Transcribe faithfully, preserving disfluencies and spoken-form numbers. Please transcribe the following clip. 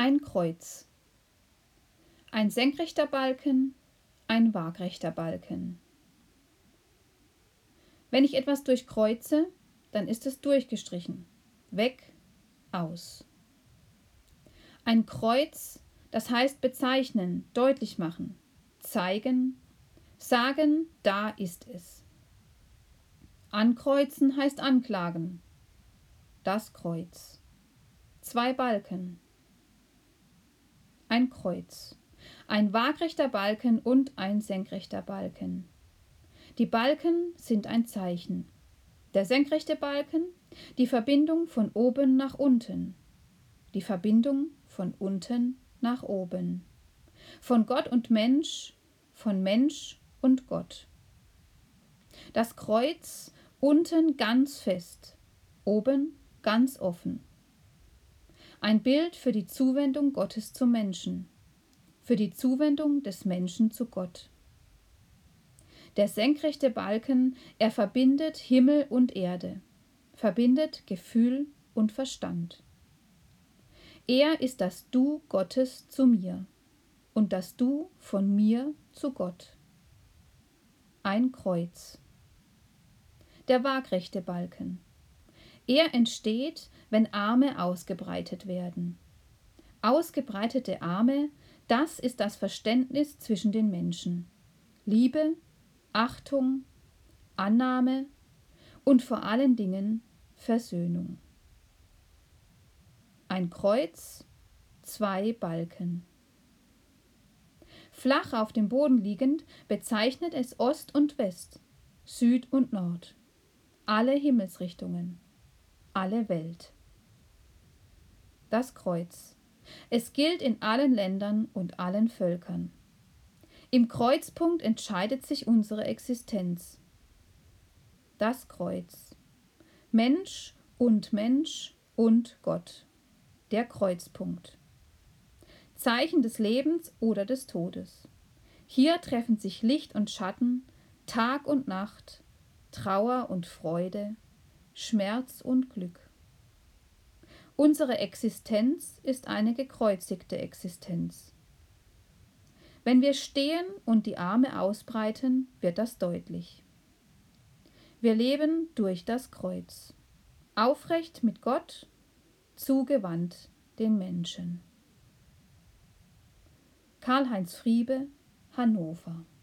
Ein Kreuz. Ein senkrechter Balken, ein waagrechter Balken. Wenn ich etwas durchkreuze, dann ist es durchgestrichen. Weg, aus. Ein Kreuz, das heißt bezeichnen, deutlich machen, zeigen, sagen, da ist es. Ankreuzen heißt anklagen. Das Kreuz. Zwei Balken. Ein Kreuz. Ein waagrechter Balken und ein senkrechter Balken. Die Balken sind ein Zeichen. Der senkrechte Balken, die Verbindung von oben nach unten. Die Verbindung von unten nach oben. Von Gott und Mensch, von Mensch und Gott. Das Kreuz unten ganz fest, oben ganz offen. Ein Bild für die Zuwendung Gottes zum Menschen, für die Zuwendung des Menschen zu Gott. Der senkrechte Balken, er verbindet Himmel und Erde, verbindet Gefühl und Verstand. Er ist das Du Gottes zu mir und das Du von mir zu Gott. Ein Kreuz. Der waagrechte Balken. Er entsteht, wenn Arme ausgebreitet werden. Ausgebreitete Arme, das ist das Verständnis zwischen den Menschen. Liebe, Achtung, Annahme und vor allen Dingen Versöhnung. Ein Kreuz, zwei Balken. Flach auf dem Boden liegend bezeichnet es Ost und West, Süd und Nord, alle Himmelsrichtungen, alle Welt. Das Kreuz. Es gilt in allen Ländern und allen Völkern. Im Kreuzpunkt entscheidet sich unsere Existenz. Das Kreuz. Mensch und Mensch und Gott. Der Kreuzpunkt. Zeichen des Lebens oder des Todes. Hier treffen sich Licht und Schatten, Tag und Nacht, Trauer und Freude, Schmerz und Glück. Unsere Existenz ist eine gekreuzigte Existenz. Wenn wir stehen und die Arme ausbreiten, wird das deutlich. Wir leben durch das Kreuz, aufrecht mit Gott, zugewandt den Menschen. Karl-Heinz Friebe, Hannover.